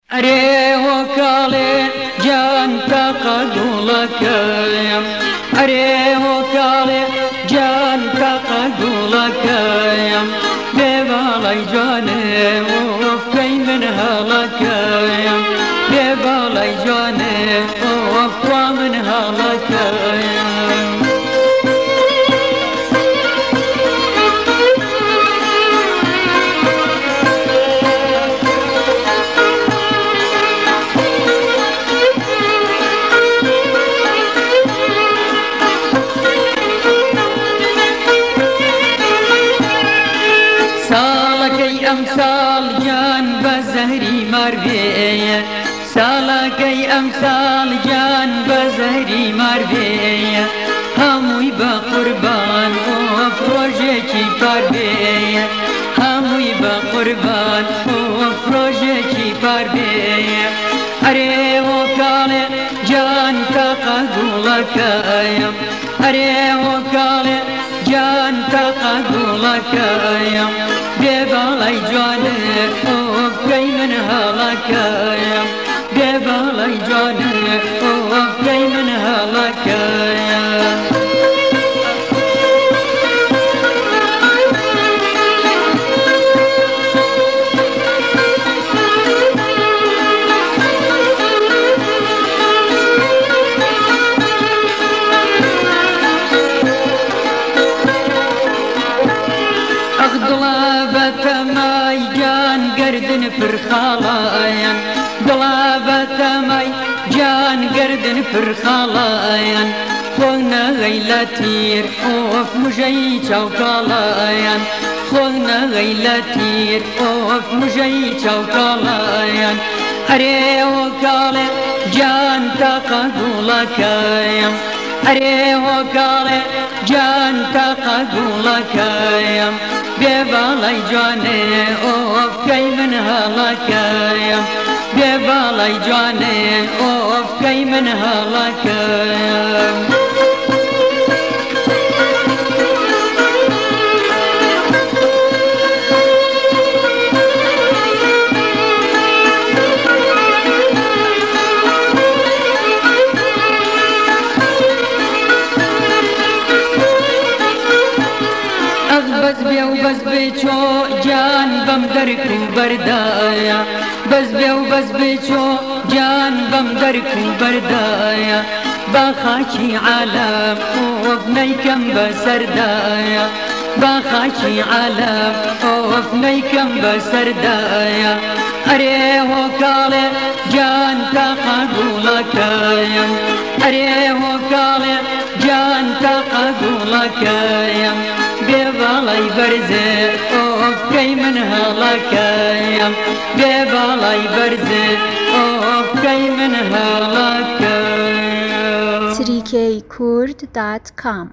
أري وكالي جان تقدولك يم أري وكالي جان تقدولك يم ببالي جاني وفكي من هلك يم ببالي جاني وفكي من هلك يم أمثال جان بزهري مربية سالكي أمثال جان بزهري مربية هموي بقربان وفروجكي باربية هموي بقربان وفروجكي باربية أري وكالي جان تقدولك يم أري وكالي جان تقدولك يم ببالي جاني وفكي من هلك يم ببالي جاني وفكي من هلك يم ضلابة ماي جان قردن فرخالايان ضلابة ماي جان قردن فرخالايان خونا غيلتير اوف مجي چوكالايان خونا غيلتير اوف مجي چوكالايان أري وكالي جان تقدولك يم أري وكالي جان تقدولك يم ببالي جاني وفكي من هلك يم ببالي جاني وفكي من هلك يم بس بيچو جان بم دركو بردايا بس بيچو جان بم دركو بردايا باخاكي عالم وفنيكم بسردايا باخاكي عالم وفنيكم بسردايا أري وكالي جان تقدولك يم أري وكالي جان تقدولك يم ببالي برزي وفكي من هلك يم ببالي برزي وفكي من هلك 3kkurd.com